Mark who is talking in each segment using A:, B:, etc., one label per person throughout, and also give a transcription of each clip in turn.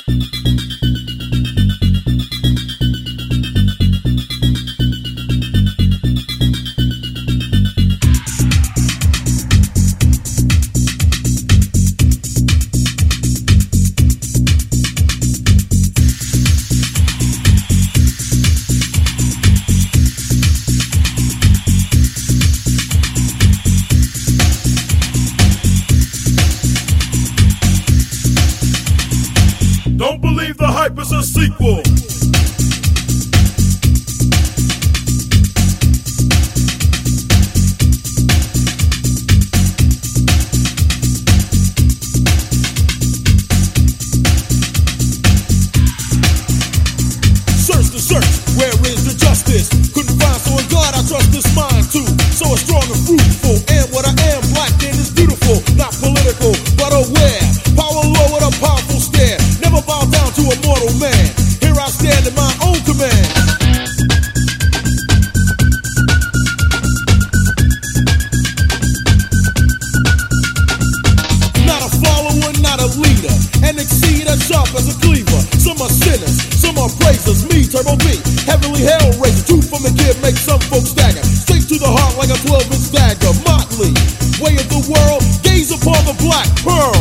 A: Don't believe the hype is a sequel.
B: Search the search, where is the justice? Couldn't find, so in God I trust this mind too. So it's strong and fruitful, and what I am, black and is beautiful. Not political, but aware. Power low with a powerful stare. Never bow down to a mortal man. Here I stand in my own command. Not a follower, not a leader. And exceed as sharp as a cleaver. Some are sinners, some are praisers. Me, Turbo B, heavenly hell raiser. Truth from the kid makes some folks stagger. Straight to the heart like a 12-inch dagger. Motley, way of the world, gaze upon the black pearl.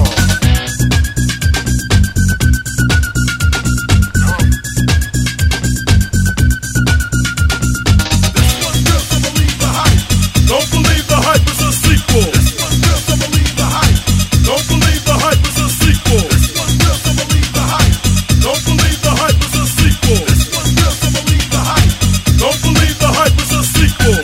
A: Don't believe the hype is a sequel. This one's real, so believe the hype. Don't believe the hype is a sequel. This one's real, so believe the hype. Don't believe the hype is a sequel. This one's real, so believe the hype. Don't believe the hype is a sequel.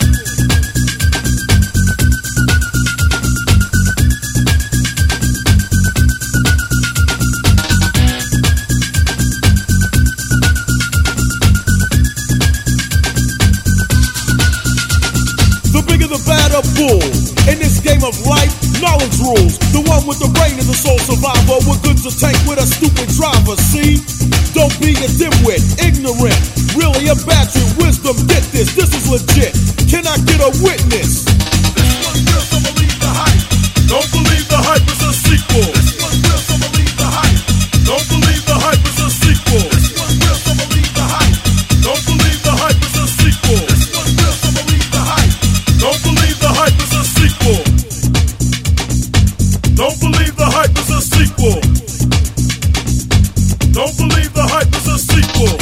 B: The bigger the badder bull. In this game of life, knowledge rules. The one with the brain is the sole survivor. With goods to tank with a stupid driver, see? Don't be a dimwit, ignorant. Really a battery, wisdom, get this. This is legit. Can I get a witness?
A: This one's real, so believe the hype. Don't believe the hype is a sequel. This one's real, so believe the hype. Don't believe the hype is a sequel. This one's real, so believe the hype. Don't believe the hype is a sequel. This one's real, so believe the hype. Don't believe the hype is a sequel. Don't believe the hype is a sequel. Don't believe the hype is a sequel.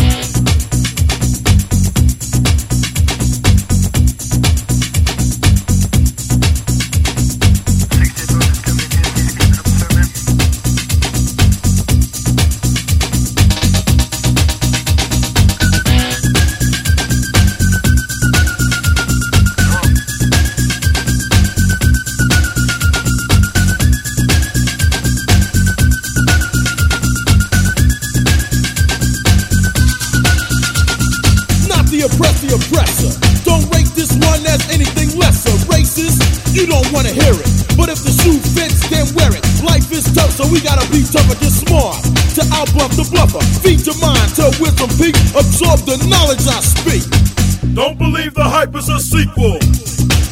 B: The oppressor. Don't rate this one as anything lesser. Racist, you don't want to hear it. But if the shoe fits, then wear it. Life is tough, so we gotta be tougher, get smart. To outbluff the bluffer, feed your mind till wisdom peak. Absorb the knowledge I speak.
A: Don't believe the hype is a sequel.